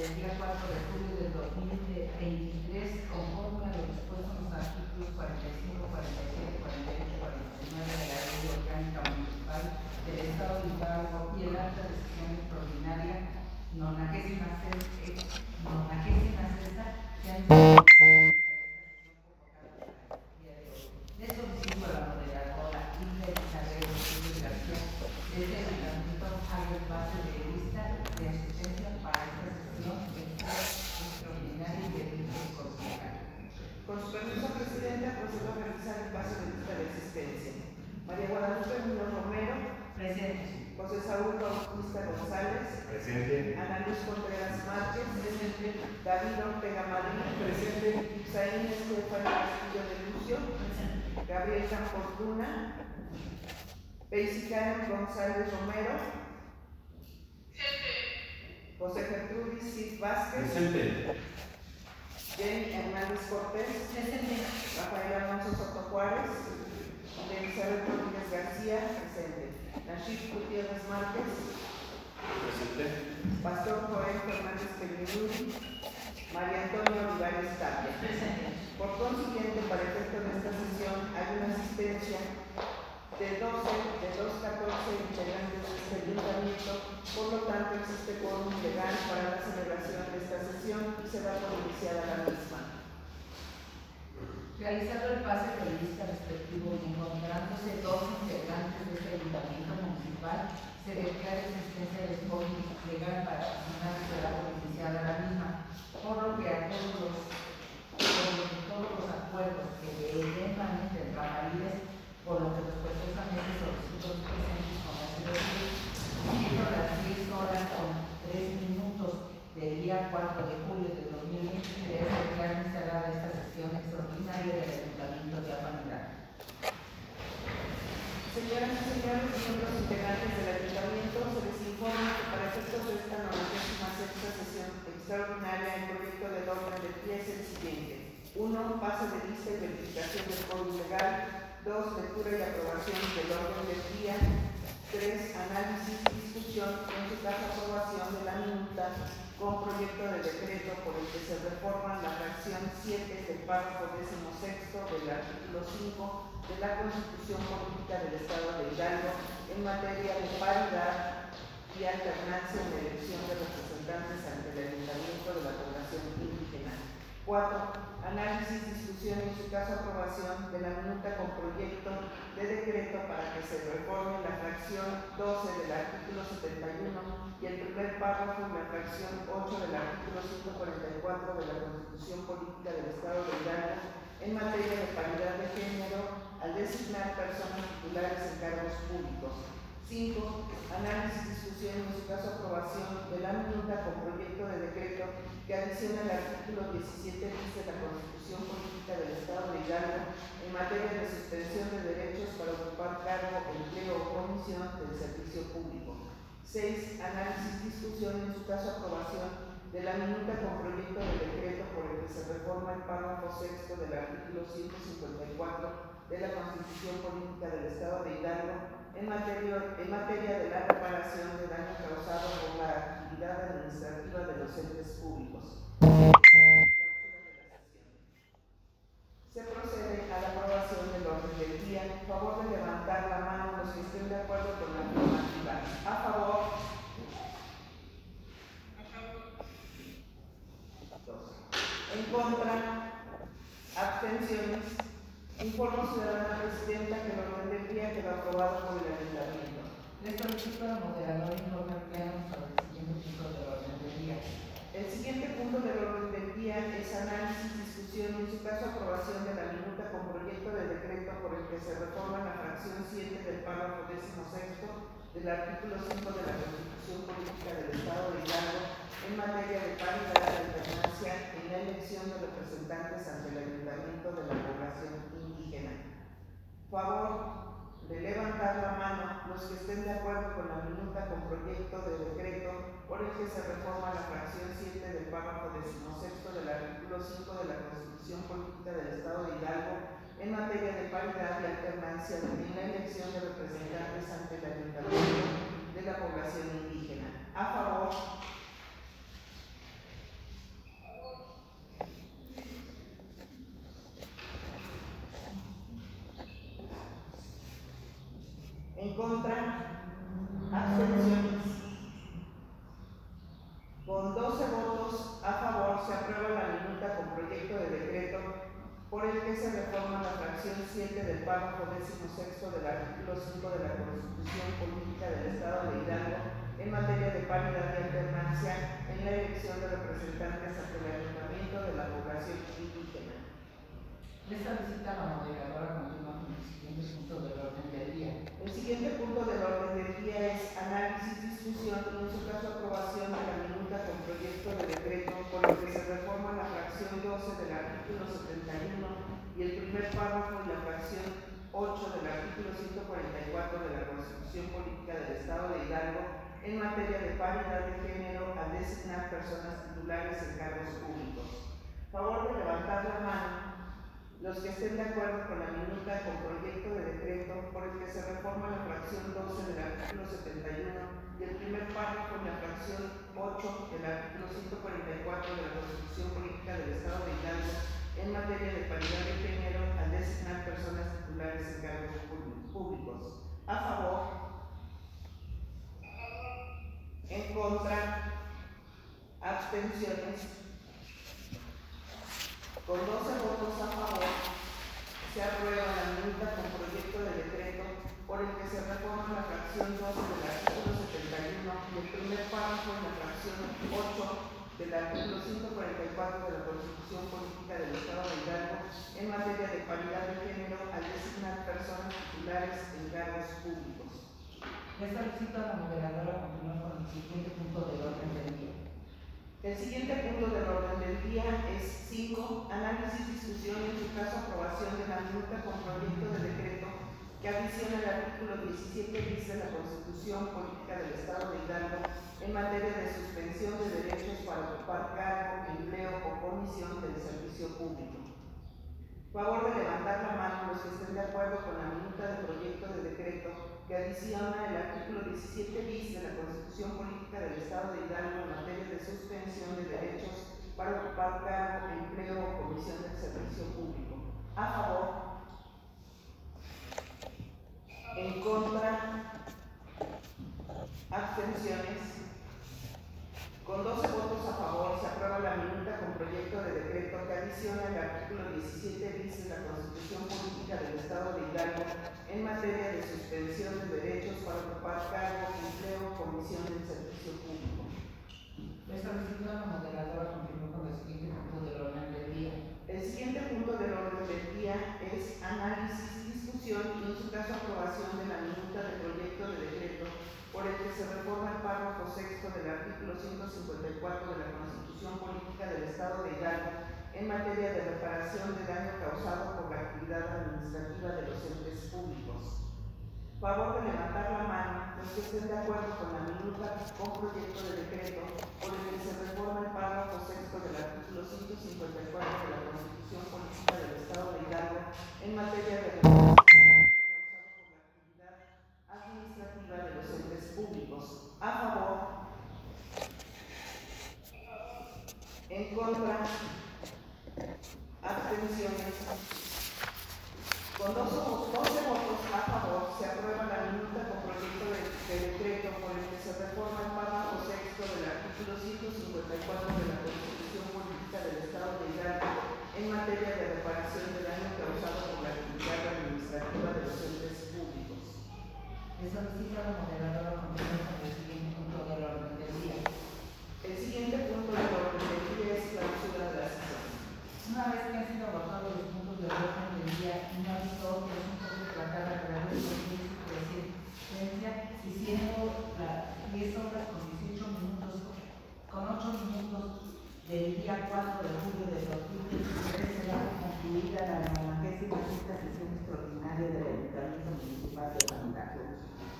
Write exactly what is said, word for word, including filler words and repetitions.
del día cuatro de julio del dos mil veintitrés, conforme a lo dispuesto en los artículos cuarenta y cinco, cuarenta y siete, cuarenta y ocho, cuarenta y nueve de la Ley Orgánica Municipal del Estado de Hidalgo y el acta de sesión extraordinaria nonagésima sexta que han sido le solicito a la moderadora Hilda Isabel Rodríguez García desde el Ayuntamiento haga el pase de lista de asistencia para esta sesión extraordinaria y de misericordia. Con su permiso, Presidenta, procedo a realizar el pase de lista de asistencia. María Guadalupe Muñoz Romero. Presente. José Saúl Bautista González. Presente. Ana Luz Contreras Márquez. Presente. David Ortega Madrid. Presente. Zain Estefano Castillo de Lucio. Presente. Gabriel Campos Luna. Beisicano González Romero. Presente. José Gertrudis Cid Vázquez. Presente. Jenny Hernández Cortés. Presente. Rafael Alonso Soto Juárez. Elizabeth Rodríguez García. Presente. Nachib Gutiérrez Márquez. Presente. Pastor Joel Fernández Pellegrini. María Antonia Olivares Tapia. Presente. Por consiguiente, para efecto de esta sesión hay una asistencia de doce de los catorce integrantes de este ayuntamiento, por lo tanto existe quórum legal para la celebración de esta sesión y se da por iniciada la misma. Realizado el pase de lista respectivo y encontrándose dos integrantes de este ayuntamiento municipal, se declara existencia de quórum legal para asignar y se da por iniciada la misma, por lo que a todos los, todos los acuerdos que eventualmente tendrán validez, por lo que respetuosamente solicito los presentes con la ciudadanía, siendo las diez horas con tres minutos del día cuatro de julio de dos mil veintitrés, declaro instalada esta sesión extraordinaria del Ayuntamiento de Apanilá. Señoras y señores, miembros integrantes del Ayuntamiento, se les informa que para efectos de esta novagésima sexta sesión extraordinaria el proyecto del orden del día es el siguiente: uno. Pase de lista y verificación del quórum legal. dos. Lectura y aprobación del orden del día. tres. Análisis y discusión, en su caso aprobación de la minuta con proyecto de decreto por el que se reforma la fracción siete del párrafo décimo sexto del artículo cinco de la Constitución Política del Estado de Hidalgo en materia de paridad y alternancia en la elección de representantes ante el Ayuntamiento de la población indígena. cuatro. Análisis, discusión y en su caso aprobación de la minuta con proyecto de decreto para que se reforme la fracción doce del artículo setenta y uno y el primer párrafo de la fracción ocho del artículo ciento cuarenta y cuatro de la Constitución Política del Estado de Hidalgo en materia de paridad de género al designar personas titulares en cargos públicos. cinco. Análisis, discusión y en su caso aprobación de la minuta con proyecto de decreto que adiciona el artículo diecisiete bis de la Constitución Política del Estado de Hidalgo en materia de suspensión de derechos para ocupar cargo, empleo o comisión del servicio público. seis. Análisis, discusión y en su caso aprobación de la minuta con proyecto de decreto por el que se reforma el párrafo sexto del artículo ciento cincuenta y cuatro de la Constitución Política del Estado de Hidalgo en materia, en materia de la reparación de daño causado por la actividad administrativa de los entes públicos. Se procede a la aprobación del orden del día. En favor de levantar la mano los que estén de acuerdo con la afirmativa. A favor. Dos. En contra. Abstenciones. Informo, ciudadana presidenta, que el orden del día quedó aprobado por el Ayuntamiento. Le solicito a la moderadora informe pleno sobre el siguiente punto del orden del día. El siguiente punto del orden del día es análisis, discusión y en su caso aprobación de la minuta con proyecto de decreto por el que se reforma la fracción siete del párrafo décimo sexto del artículo cinco de la Constitución Política del Estado de Hidalgo en materia de paridad y alternancia en la elección de representantes ante el Ayuntamiento de la población indígena. Favor de levantar la mano los que estén de acuerdo con la minuta con proyecto de decreto por el que se reforma la fracción siete del párrafo decimosexto del artículo cinco de la Constitución Política del Estado de Hidalgo en materia de paridad y alternancia en la elección de representantes ante el Ayuntamiento de la población indígena. A favor. En contra, abstenciones. Con doce votos a favor se aprueba la minuta con proyecto de decreto por el que se reforma la fracción siete del párrafo décimo sexto del artículo cinco de la Constitución Política del Estado de Hidalgo en materia de paridad y alternancia en la elección de representantes ante el ayuntamiento de la población indígena. Esta visita a la moderadora continúa con el siguiente punto del orden del día. El siguiente punto del orden del día es análisis, discusión y en su caso aprobación de la minuta con proyecto de decreto por el que se reforma la fracción doce del artículo setenta y uno y el primer párrafo y la fracción ocho del artículo ciento cuarenta y cuatro de la Constitución Política del Estado de Hidalgo en materia de paridad de género al designar personas titulares en cargos públicos. Favor de levantar la mano los que estén de acuerdo con la minuta con proyecto de decreto por el que se reforma la fracción doce del artículo setenta y uno y el primer párrafo y la fracción ocho del artículo ciento cuarenta y cuatro de la Constitución Política del Estado de Hidalgo en materia de paridad de género al designar personas titulares en cargos públicos. A favor. En contra. Abstenciones. Con doce votos a favor, se aprueba la minuta con proyecto de decreto por el que se reforma la fracción doce del artículo setenta y uno y el primer párrafo en la fracción ocho del artículo ciento cuarenta y cuatro de la Constitución Política del Estado de Hidalgo en materia de paridad de género al designar personas titulares en cargos públicos. Esta visita a la moderadora continúa con el siguiente punto del orden del día. El siguiente punto del orden del día es cinco. Análisis, discusión y en su caso aprobación de la minuta con proyecto de decreto que adiciona el artículo diecisiete bis de la Constitución Política del Estado de Hidalgo en materia de suspensión de derechos para ocupar cargo, empleo o comisión del servicio público. Favor de levantar la mano los que estén de acuerdo con la minuta de proyecto de decreto que adiciona el artículo diecisiete bis de la Constitución Política del Estado de Hidalgo en materia de suspensión de derechos para ocupar cargo, empleo o comisión del servicio público. A favor. En contra. Abstenciones. Con doce votos a favor se aprueba la minuta con proyecto de decreto que adiciona el artículo diecisiete bis de la Constitución Política del Estado de Hidalgo en materia de suspensión de derechos para ocupar cargo, empleo o comisión del servicio público. Esta visita a la moderadora continúa con el siguiente punto del orden del día. El siguiente punto del orden del día es análisis, discusión y en su caso aprobación de la minuta de proyecto de decreto por el que se reforma el párrafo sexto del artículo ciento cincuenta y cuatro de la Constitución Política del Estado de Hidalgo en materia de reparación de daño causado por la actividad administrativa de los entes públicos. Favor de levantar la mano los que estén de acuerdo con la minuta con proyecto de decreto por el que se reforma el párrafo sexto del artículo ciento cincuenta y cuatro de la Constitución Política del Estado de Hidalgo en materia de reparación administrativa de los entes públicos. A favor. En contra. Abstenciones. Con doce votos a favor se aprueba la minuta con proyecto de, de decreto por el que se reforma el párrafo sexto del artículo ciento cincuenta y cuatro de la Constitución Política del Estado de Hidalgo en materia de reparación de daño causado por la actividad administrativa de los entes públicos. Esta visita a la moderadora continúa con el siguiente punto del orden del día. El siguiente punto del orden del día es clausura de la sesión. Una vez que han sido agotados los puntos del orden del día y no ha visto otros asuntos de tratar a través de los días de presidencia, y siendo las diez horas con dieciocho minutos, con ocho minutos del día cuatro de julio de dos mil diecisiete, será concluida la noventa y seis sesión extraordinaria del Ayuntamiento Municipal de Santa Cruz.